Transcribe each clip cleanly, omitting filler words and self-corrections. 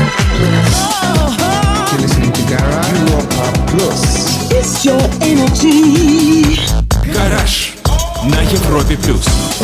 You're listening to Garage Europa Plus. It's your energy. Гараж на Европе плюс.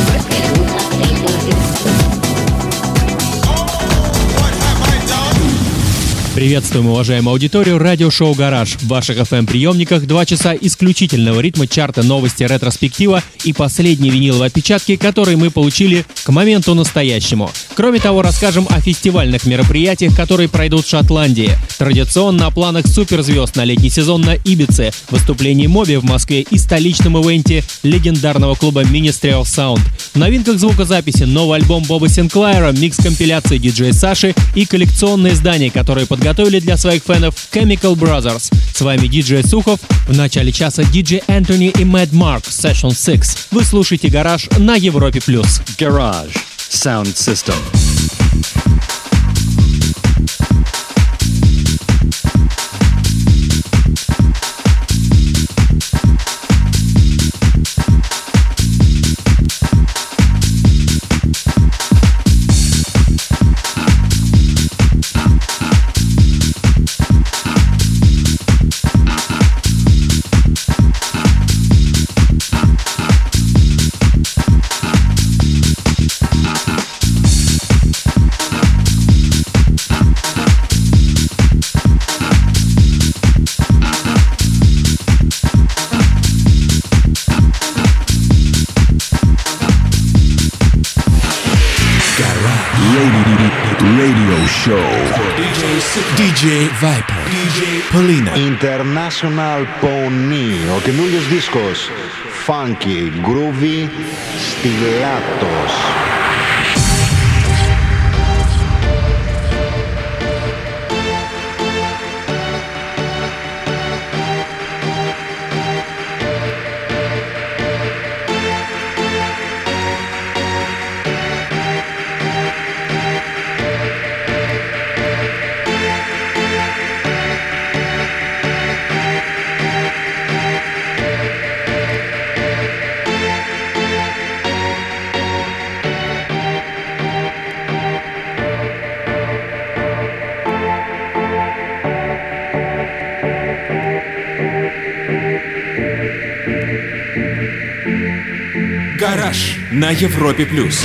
Приветствуем, уважаемую аудиторию, радиошоу «Гараж». В ваших FM-приемниках 2 часа исключительного ритма, чарта, новости, ретроспектива и последние виниловые отпечатки, которые мы получили к моменту настоящему. Кроме того, расскажем о фестивальных мероприятиях, которые пройдут в Шотландии. Традиционно о планах суперзвезд на летний сезон на Ибице, выступлении Моби в Москве и столичном ивенте легендарного клуба Ministry of Sound. В новинках звукозаписи новый альбом Боба Синклайра, микс-компиляции диджея Саши и коллекционные издания, которые подготовили для своих фенов Chemical Brothers. С вами диджей Сухов. В начале часа диджей Энтони и Mad Mark Session 6. Вы слушаете «Гараж» на Европе+. Garage Sound System. Radio Show. DJ Viper. DJ Polina. International Pony. Ο καινούριος δίσκος. Funky, groovy, στιλάτος. Гараж на Европе плюс.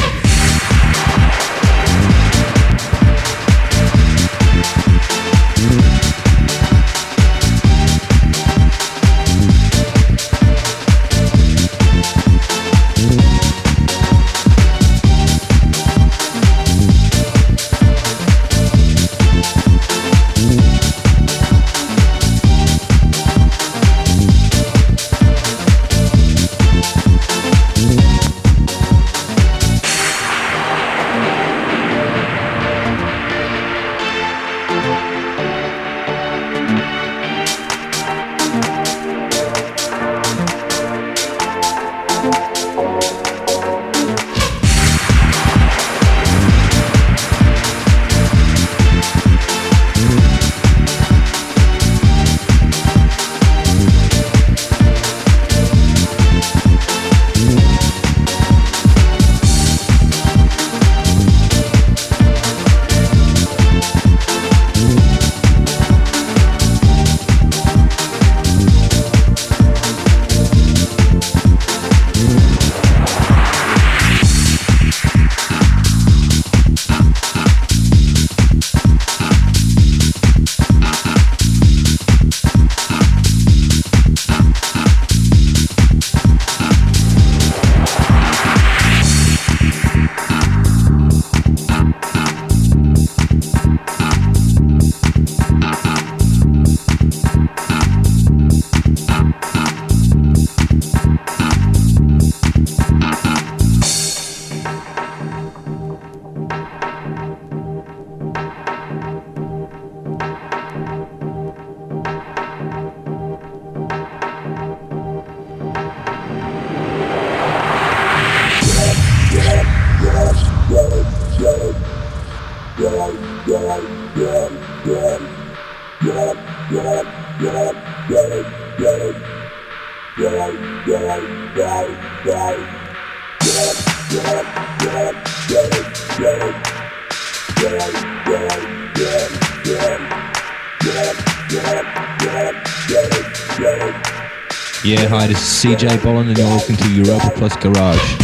Yeah. Yeah, hi, this is CJ Bolin and you're listening to Europa Plus Garage.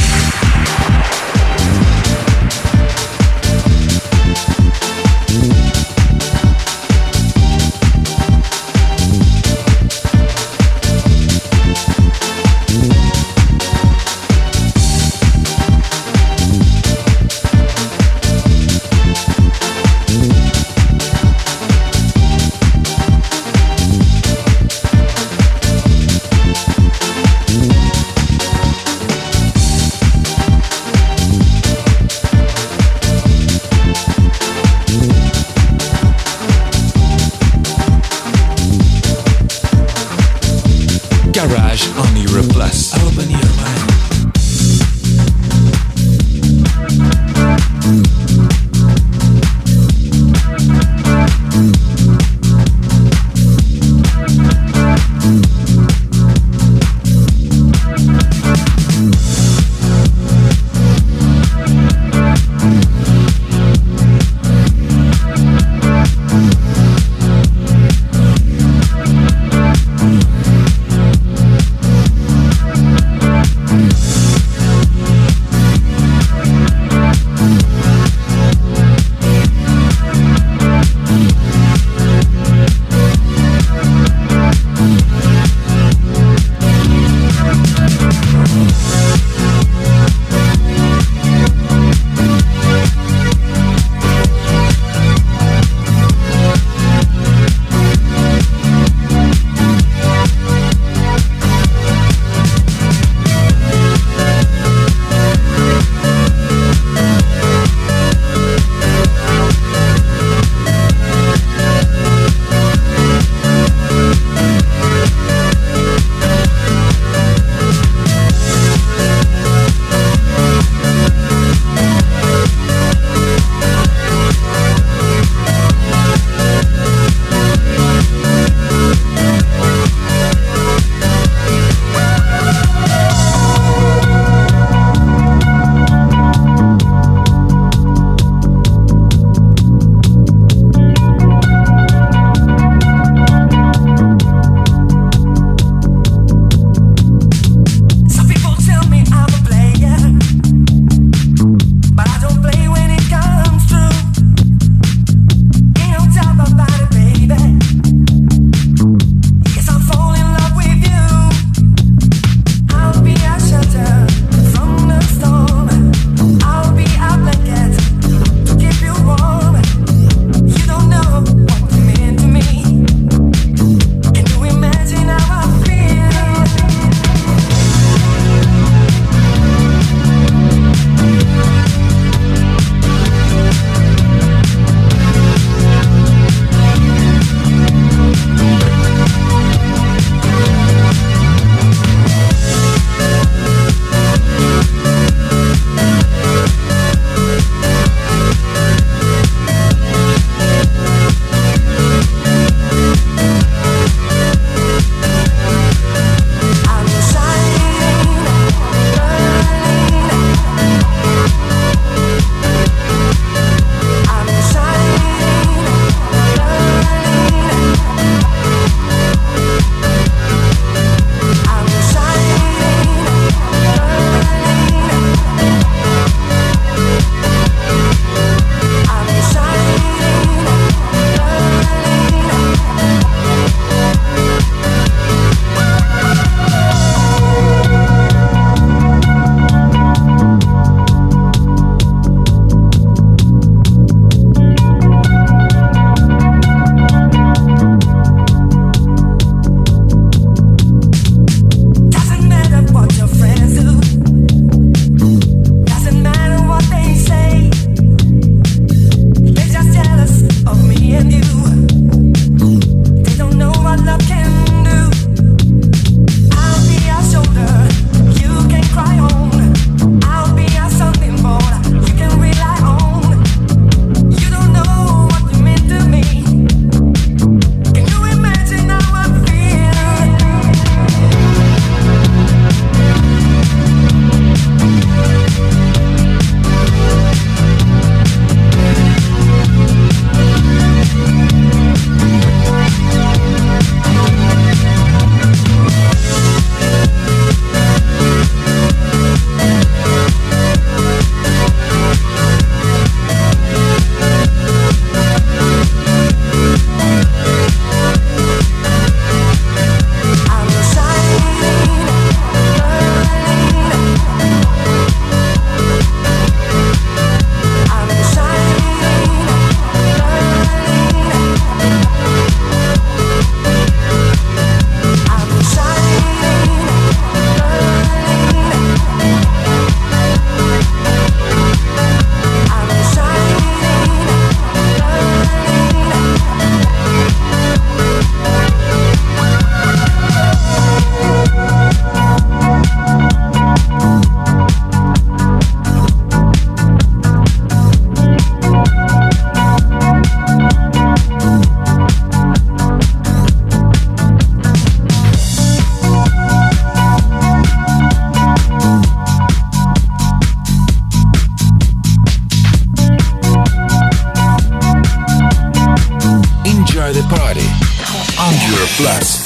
your plus.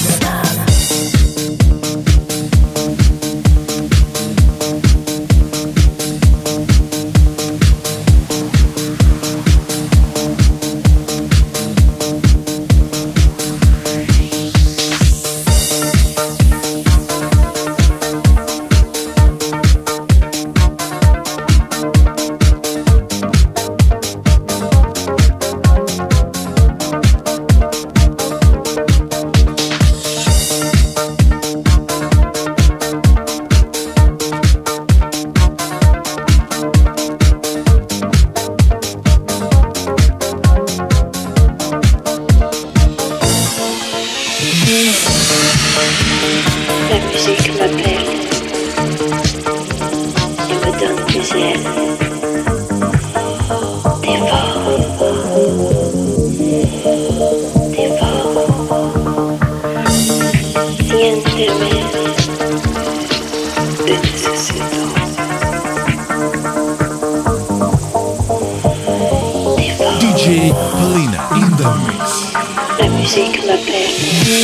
DJ Polina in the mix. La musique m'appelle.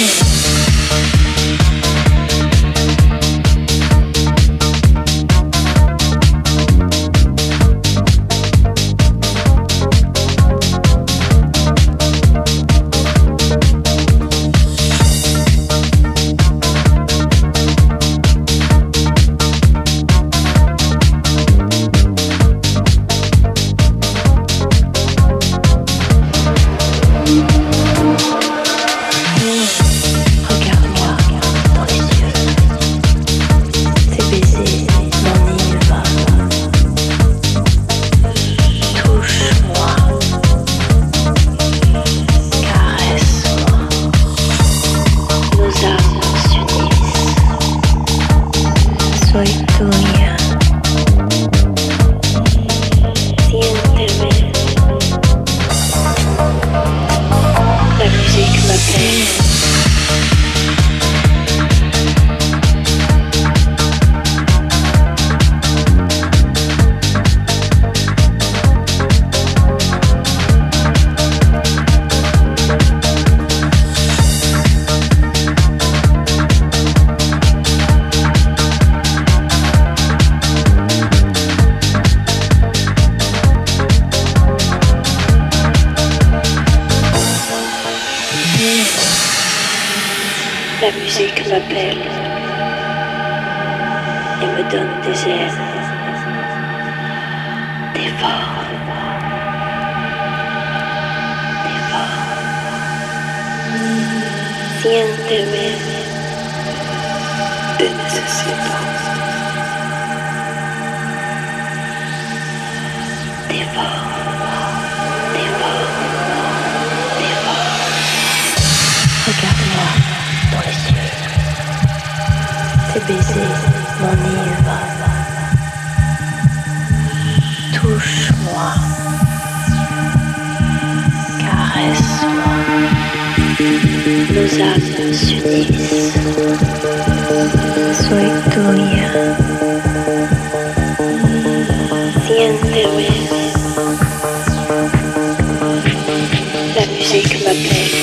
La musique m'appelle et me donne des ailes, dévore, siénteme, te necesito, dévore. Regarde-moi dans les yeux. Tes baisers m'enivrent. Touche-moi. Caresse-moi. Nos âmes s'unissent. Soy tuya. Siénteme. La musique m'appelle.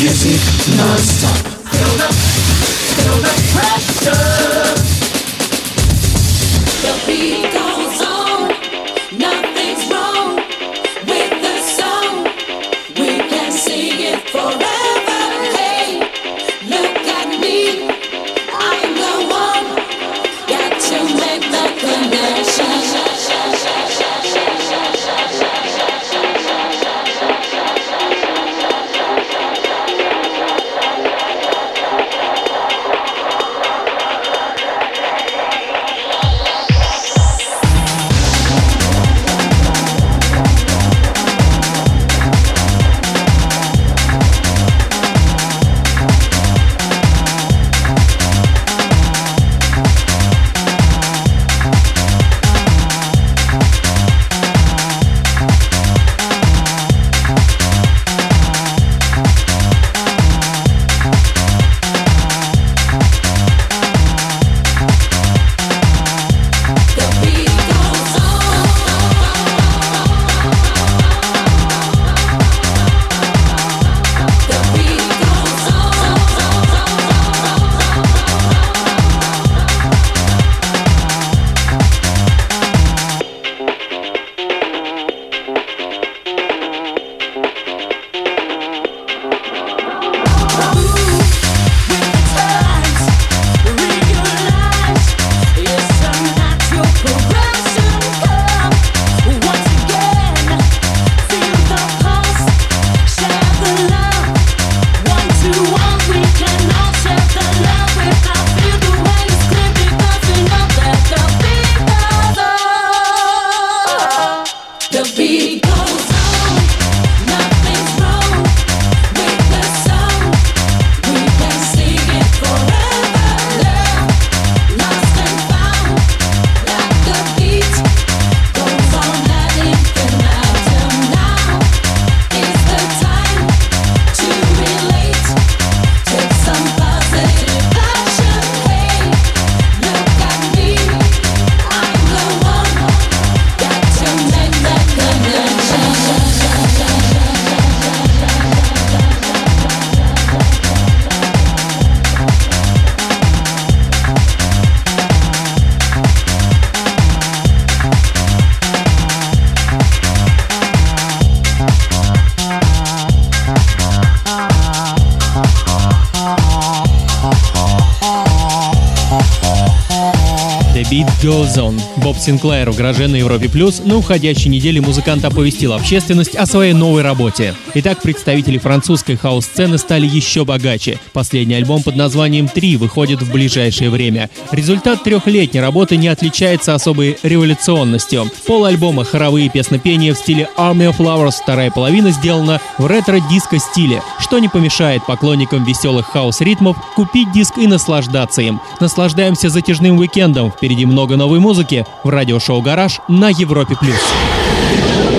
Beat Goes On. Боб Синклер в гараже на Европе Плюс. На уходящей неделе музыкант оповестил общественность о своей новой работе. Итак, представители французской хаус-сцены стали еще богаче. Последний альбом под названием «3» выходит в ближайшее время. Результат трехлетней работы не отличается особой революционностью. Полальбома хоровые песнопения в стиле Army of Lovers, вторая половина сделана в ретро-диско-стиле, что не помешает поклонникам веселых хаус-ритмов купить диск и наслаждаться им. Наслаждаемся затяжным уикендом. Впереди много новой музыки в радиошоу «Гараж» на Европе+.